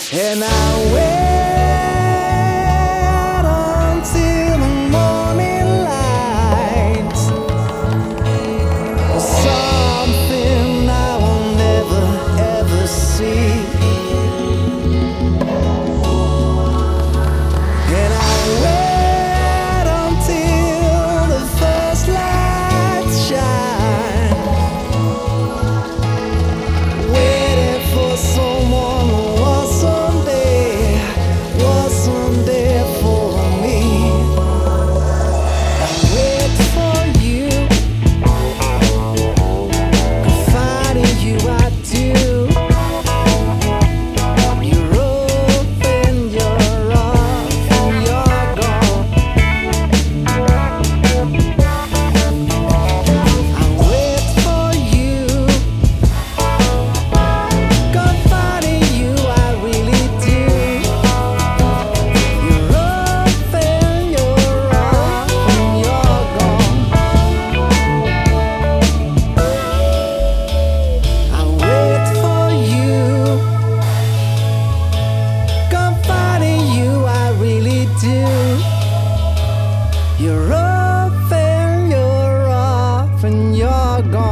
And I wait until the morning light for something I will never ever see. And I wait until the first lights shine, waiting for someone who was someday for me. I wait for you, confiding you I do. You're open, you're off, and you're gone. I wait for you, confiding you I really do. You're open, you're off, and you're gone. I wait for you, confiding you I really do. You're open, you're off, and you're gone.